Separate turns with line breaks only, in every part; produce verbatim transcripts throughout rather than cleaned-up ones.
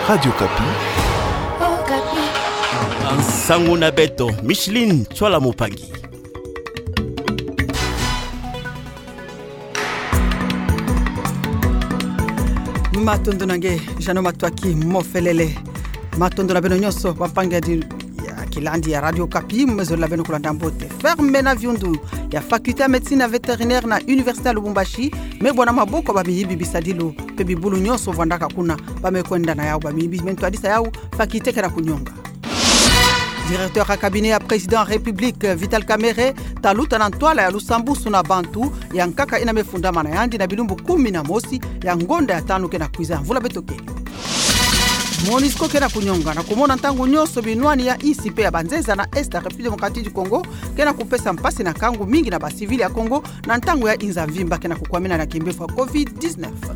Radio Kapi.
Oh, Kapi.
Sango na beto, Micheline Chola Mopangi.
Matondo nange, jano matwaki mofelele. Matondo na beno nyoso, wapanga di ya kilandi ya Radio Kapi, mmezo la beno kulanda mbote. Ferme na viundu, ya faculté médecine vétérinaire na Université à Lubumbashi, me bwana maboko ba miyibi bisadilu, pebi bulu nyoso vandaka kuna, ba mekwenda na yao ba miyibi, mentu adisa yao, faculté kena kunyonga. Directeur à cabinet à président République Vital Kamerhe taluta na ntwala ya Lusambusu na Bantu ya nkaka ina mefundama na yandi na bilumbu kumi na mosi ya ngonda ya tanu kena kuiza mvula betoke. Monisco kena kunyonga na kumona ntangu nyoso binwani ya I C P ya Banzeza na Est République démocratique du Congo kena kupesa mpasi na kangu mingi na basivili ya Congo na ntangu ya Inzavimba kena kukwamina na kimbefu wa covid dix-neuf.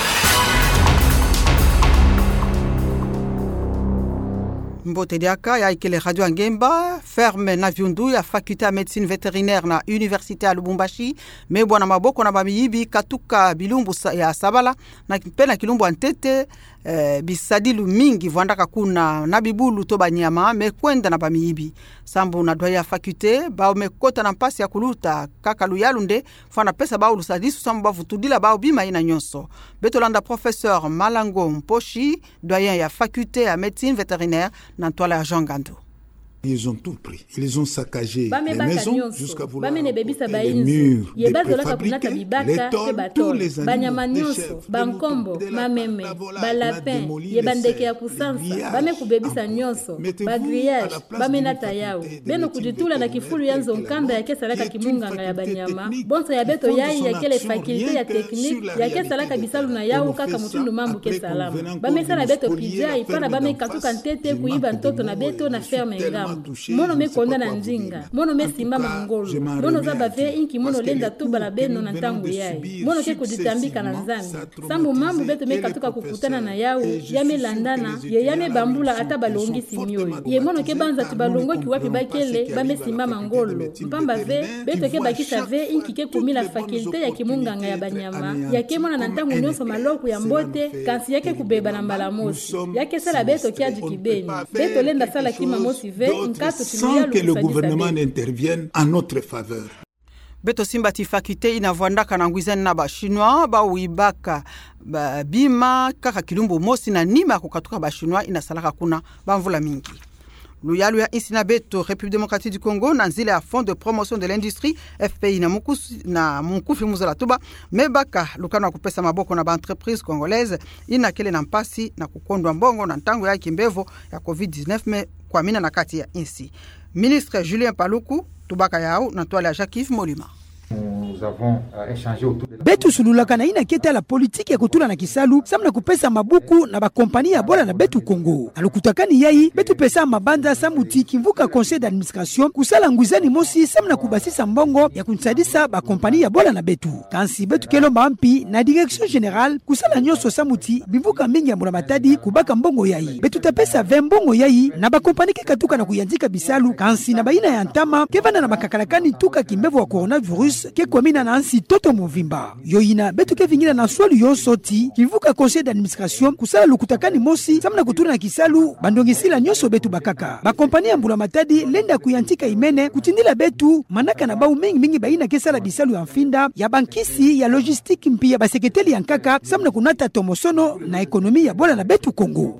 Mbote diaka ya ikele Radio Ngemba ferme na viundu ya faculté à médecine vétérinaire na Université à Lubumbashi me bwana maboko na bamiyibi katuka bilumbu ya Sabala na pena kilumbu antete eh, bisadilu mingi vandaka kuna na bibulu to banyama me kwenda na bamiyibi sambu na doya faculté ba mekota na mpasi ya kuluta kaka luyalunde fana pesa ba ulusadisu sambu bavutudila ba bima ina nyonso betolanda professeur Malango Mposhi doyen ya faculté à médecine vétérinaire Nantola ya Jean Gando.
Ils ont tout pris. Ils ont saccagé les maisons jusqu'à vouloir
les
murs, des préfabriqués, les tôles, tous les animaux, les chèvres,
bankombo, mameme, balapin, yebandeke ya kusansa, bame kubebisa nyonso, bagriage, bame natayao. Beno kujitula na kifulu yanzo nkanda ya kesa laka kimunganga ya banyama. Bonso ya beto yai ya kele faculté ya technique, ya kesa laka bisalu na yao kaka mutundu mambu kesa alama. Bame sana beto pijai, pana bame katuka ntete kuiba ntoto na beto na ferme ngama. Mono me konda na nzinga, mono me simama ngolo, mono za bave inki mono lenda tuba la beno na ntangu yai, mono ke kujitambika na nzambi. Sambu mambu beto me katuka kukutana na yao, yame landana, ye yame bambula ata balongi simioyo. Ye mono ke banza tibalongo kiwapi bakele, bame simama ngolo. Mpamba ve, beto ke bakisha ve inki ke kumila faculté ya kimunganga ya banyama, ya ke mona na ntangu nyonso maloku ya mbote, kansi yake kubeba na mbalamosi. Yake sala beto kia jikibeni, beto lenda sala kima mosi ve,
sans que le gouvernement n'intervienne en notre faveur.
Beto simbati faculté inavwandaka na ngwizani na ba chinois ba uibaka ba bima kaka kilumbu mosi na nima kukatuka ba chinois inasalaka kuna bamvula mingi. Luyalu ya insina beto République démocratique du Congo na nzile ya Fonds de promotion de l'industrie F P I na mukusi na munkufi muzala tuba mebaka lukano wa kupesa maboko na ba entreprise congolaise ina kele na mpasi na kukondwa mbongo na ntango ya kimbevo ya covid dix-neuf me kwa mina na kati ya insi. Ministre Julien Paluku tubaka yao na toile ya Jacques Molima.
Nous avons euh, échangé autour de
betu sululaka na ina keta la politique ya kutula na kisalu samna kupesa mabuku na ba kompani ya bola na betu Congo alukutakani yai betu pesa mabanda samuti kimvuka conseil d'administration kusala ngwizani mosi samna kubasisa mbongo ya kunsadisa ba kompani ya bola na betu kansi betu kelo mampi na direction générale kusala nyoso samuti bivuka mingi ya mura matadi kubaka mbongo yai betu tapesa vingt mbongo yai na ba kompani ke katuka na kuyanzika bisalu kansi na baina ya ntama kevana na makakalakani tuka kimbevo wa coronavirus ke kwamina na ansi toto movimba yoyina betu ke vingina na swali yonsoti kivuka conseil d'administration kusala lukutakani mosi samna kutuna na kisalu bandongisila nyoso betu bakaka ba kompania mbula matadi lenda kuyantika imene kutindila betu manaka na bau mingi mingi baina kesala bisalu ya mfinda ya bankisi ya logistique mpia ba sekreteli ya nkaka samna kunata tomosono na ekonomi ya bola na betu Congo.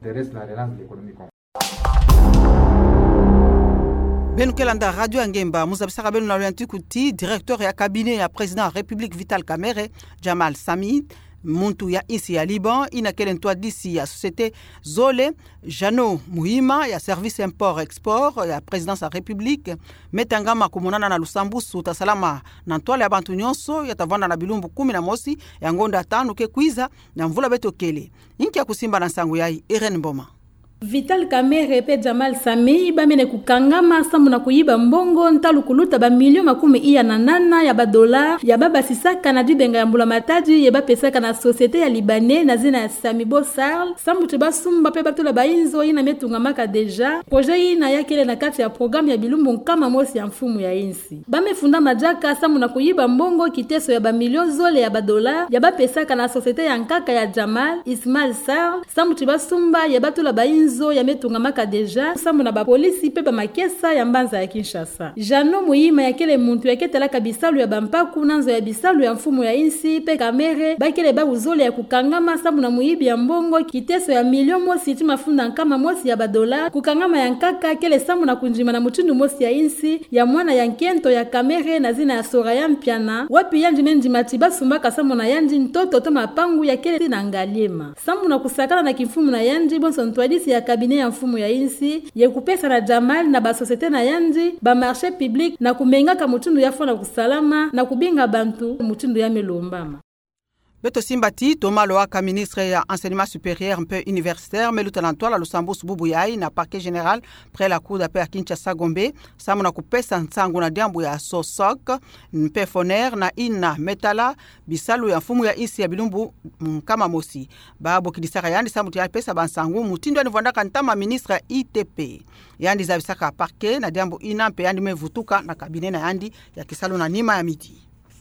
Benu kelanda Radio Ngemba muzabisaka benu na luyantu kuti directeur ya cabinet ya président République Vital Kamerhe Jamal Samid muntu ya isi ya Liban ina kele ntwa disi ya société Zole Jano Muhima ya service import export ya présidence ya République metangama kumonana na Lusambusu tasalama na ntwala ya bantu nyonso ya tavanda na bilumbu kumi na mosi ya ngonda tano ke kuiza na mvula beto kele inki ya kusimba na sangu yai Irene Mboma.
Vital Kamerhe pe Jamal Samei bamene kukangama samu na kuyiba mbongo ntalu kuluta ba milio makumi iya na nana ya ba dola ya baba sisaka na dibenga ya mbula mataji ya ba pesaka na societe ya Libanais na zina ya Samibo Sarl samu tiba sumba pe batula ba inzo ina metunga maka deja projet ina yakele na kati ya programme ya bilumbu kama mosi ya mfumu ya insi bame funda majaka samu na kuyiba mbongo kiteso ya ba milio zole ya ba dola ya ba pesaka na societe ya nkaka ya Jamal Ismail Sarl samu tiba sumba ya batula ba inzo zo ya metunga maka deja samu na ba polisi pe ba makesa ya mbanza ya Kinshasa. Jano muhima ya kele muntu ya ketala kabisalu ya bampaku nanzo ya bisalu ya mfumu ya insi pe Kamere bakele ba uzole ya kukangama samu na muhibi ya mbongo kiteso ya milion mosi tima funda nkama mosi ya badola kukangama ya nkaka kele samu na kunjima na mutundu mosi ya insi ya mwana ya nkento ya Kamere na zina ya Soraya Mpiana wapi yanji menji matiba sumbaka samu na yanji ntoto to mapangu ya kele na ngaliema samu na kusakana na kimfumu na yanji bonso ntwadisi ya kabine ya mfumu ya insi ye kupesa na Jamal na ba societe na yanji ba marché public na kumenga ka mutundu ya fona kusalama na kubinga bantu mutundu ya melombama.
Beto Simbati, Thomas Loaka, ministre ya enseignement supérieur un peu universitaire, mais lieutenant la Lusambus Bubuyai, na parquet général, près la cour d'appel à Kinshasa Gombe, samuna kupesa nsangu na diambu ya Sosok, mpe foner na ina metala, bisalu ya mfumu ya isi ya bilumbu mkama mosi. Babu kidisaka yandi samuti ya pesa bansangu, mutindo ya nivwandaka ntama ministre ya I T P. Yandi zabisaka parquet na diambu ina mpe yandi mevutuka na kabine na yandi ya kisalu na nima ya miti.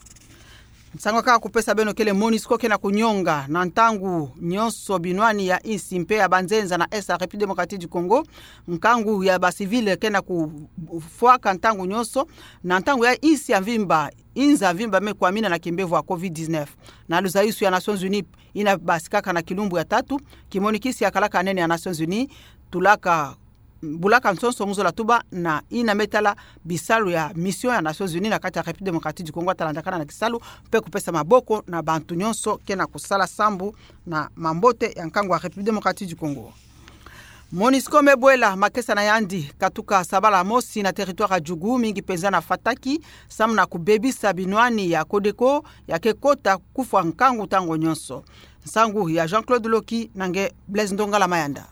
Nsango kaka kupesa beno kele Monisco kena kunyonga na ntangu nyonso binwani ya insi mpe ya banzenza na esa République démocratique du Congo nkangu ya basivile kena kufuaka ntangu nyonso na ntangu ya insi ya vimba inza vimba me kuamina na kimbevu wa covid dix-neuf na luzaisu ya Nations Unies ina basikaka na kilumbu ya tatu kimonikisi ya kalaka nene ya Nations Unies tulaka bulaka nsonso muzo la tuba na ina metala bisalu ya mission ya Nations Unies na kati ya République démocratique du Congo talandakana na kisalu pe kupesa maboko na bantu nyonso kena kusala sambu na mambote ya nkango wa République démocratique du Congo. Monisco mebwela makesa na yandi katuka sabala mosi na territoire ya Jugu mingi pezana fataki samu na kubebisa binwani ya Kodeko ya kekota kufa nkangu tango nyonso. Nsangu ya Jean-Claude Loki nange Blaise Ndongala Mayanda.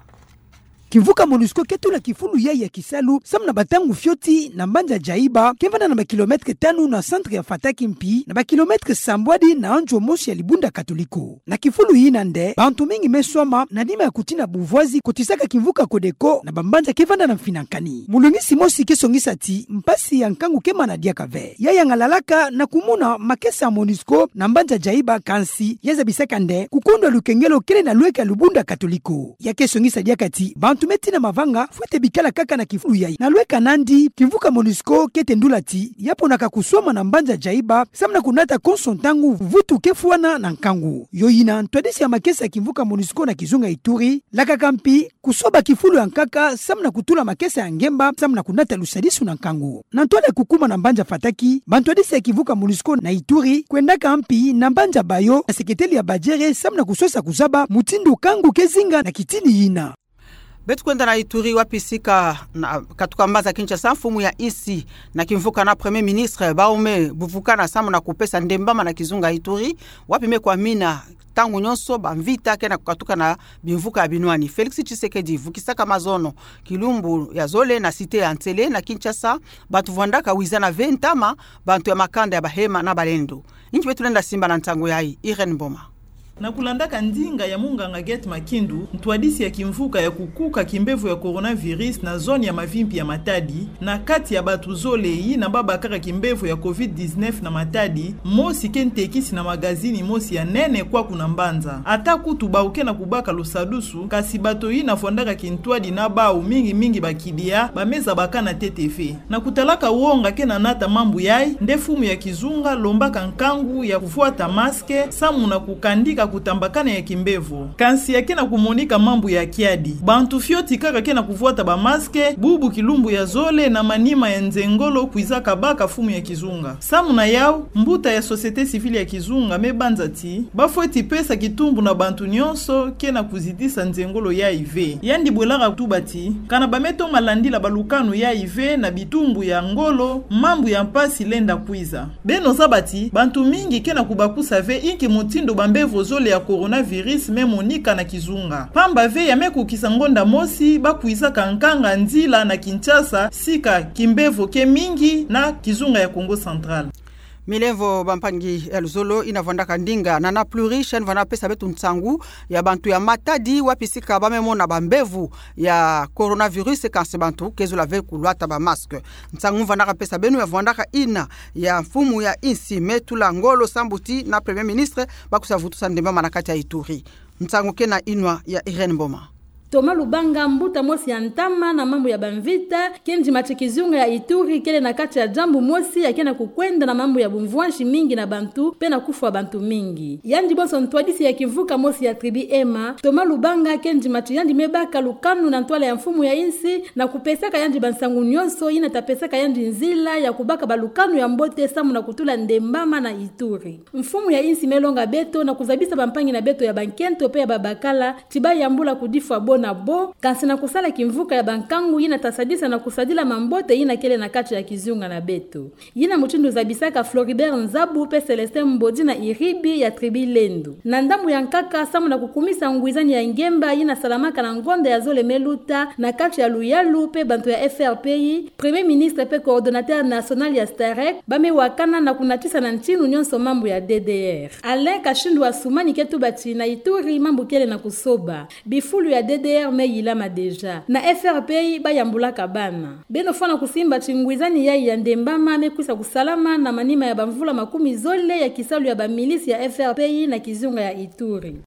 Kivuka Monusco ketula kifulu yai ya kisalu samna batangu fyoti na mbanja jaiba kemvana na makilometre tanu na centre ya Fataki mpi na makilometre sambwadi na anjo moshi ya Libunda Katoliko. Na kifulu hii nande bantu mingi meswama na nima ya kutina buvoazi kutisaka kivuka Kodeko na bambanja kemvana na mfinankani. Mulungisi mosi kesongisa ti mpasi ya nkangu kema na diakave. Yaya ngalalaka na kumuna makesa ya Monusco na mbanja jaiba kansi yeza bisaka nde kukondo lukengelo kele na lueka Libunda Katoliko. Ya kesongisa diakati bantu tumeti na mavanga fuete bikala kaka na kifulu yai na lweka nandi kivuka Monusco kete ndulati yapo naka kusoma na mbanja jaiba samna kunata konsontangu vutu kefuana na nkangu yoyina ntwadisi ya makesa ya kivuka Monusco na kizunga Ituri laka kampi kusoba kifulu ya nkaka samna kutula makesa ya ngemba samna kunata lusadisu na nkangu na ntwale kukuma na mbanja Fataki bantwadisi ya kivuka Monusco na Ituri kwenda kampi na mbanja Bayo na sekreteli ya Bajere samna kusosa kuzaba mutindu kangu kezinga na kitini yina.
Betu kwenda na Ituri wapisika na katuka mbaza Kinshasa mfumu ya isi na kimvuka na premier ministre Baume buvuka na samu na kupesa ndembama na kizunga Ituri wapime kwa mina tangu nyonso bamvita kena kukatuka na bimvuka ya binwani. Felix Tshisekedi vukisaka mazono kilumbu ya zole na site ya Ntele na Kinshasa batu vwandaka wizana ventama bantu ya makanda ya bahema na balendo. Inchi betu lenda simba na ntangu yai Irene Boma.
Na kulandaka ndinga ya munganga Get Makindu, ntwadisi ya kimvuka ya kukuka kimbevu ya coronavirus na zone ya mavimpi ya Matadi, na kati ya batu zole yi na babakara kimbevu ya covid dix-neuf na Matadi, mosi kentekisi na magazini mosi ya nene kwa kuna mbanza. Ataku tubauke na kubaka lusadusu, kasi bato yi na fondaka kintwadi na bau mingi mingi bakidia, bameza baka na T T F. Na kutalaka uonga kena nata mambu yai, ndefumu ya kizunga, lombaka nkangu ya kufuata maske, samu na kukandika kutambakana ya kimbevu. Kansi ya kena kumonika mambu ya kiadi. Bantu fyoti kaka kena kufuata ba maske, bubu kilumbu ya zole na manima ya nzengolo kuizaka baka fumu ya kizunga. Samu na yao, mbuta ya societe civile ya kizunga mebanza ti, bafueti pesa kitumbu na bantu nyonso kena kuzidisa nzengolo ya I V. Yandi bwelara kutubati, kana bameto malandila balukanu ya I V na bitumbu ya ngolo, mambu ya mpasi lenda kuiza. Beno sabati, bantu mingi kena kubakusa ve inki mutindo bambevo zole zole ya coronavirus memonika na Kizunga. Pamba ve yameku kisangonda mosi bakuisa kankanga nzila na Kinshasa sika kimbevo ke mingi na Kizunga ya Kongo Central.
Milevo bampangi elzolo inavondaka ndinga na na plurish nvana pesa betu ntsangu ya bantu ya Matadi wapisika bamemona bambevu ya coronavirus kanse bantu kezola ve kulwata ba masque ntsangu vanaka pesa benu ya vondaka ina ya mfumu ya insi metula ngolo sambuti na premier ministre bakusavutu sandemba manakati ya Ituri ntsangu kena inwa ya Irene Mboma.
Toma Lubanga mbuta mosi ya ntama na mambo ya banvita kenji machikizunga ya Ituri kele na kati ya jambu mosi ya kena kukwenda na mambo ya bumvuanshi mingi na bantu pena kufu wa bantu mingi. Yandi boso ntwadisi ya kivuka mosi ya tribi Ema Toma Lubanga kenji machi yandi mebaka lukanu na ntwala ya mfumu ya insi na kupesaka yandi bansangu nyonso ina tapesaka yandi nzila ya kubaka balukanu ya mbote samu na kutula ndembama na Ituri. Mfumu ya insi melonga beto na kuzabisa bampangi na beto ya bankento pe ya babakala tiba ya mbula kudifu bo na bo kansi na kusala kimvuka ya bankangu yina tasadisa na kusadila mambote yina kele na kati ya Kizunga na beto yina muchindu zabisaka Floribert Nzabu pe Celestin Mbodi na Iribi ya tribi Lendu na ndamu ya nkaka samu na kukumisa nguizani ya Ngemba yina salamaka na ngonda ya Zole Meluta na kati ya Luyalu pe bantu ya F R P I premier ministre pe coordinateur national ya Starek bame wakana na kunatisa na nchinu nyonso mambo ya D D R Alain Kashindu wa Sumani ketu bati na Ituri mambo kele na kusoba bifulu ya D D R me yilama deja na F R P I bayambula kabana beno fana kusimba chingwizani ya ya ndembama mekwisa kusalama na manima ya bamvula makumi zole ya kisalu ya bamilisi ya F R P I na Kizunga ya Ituri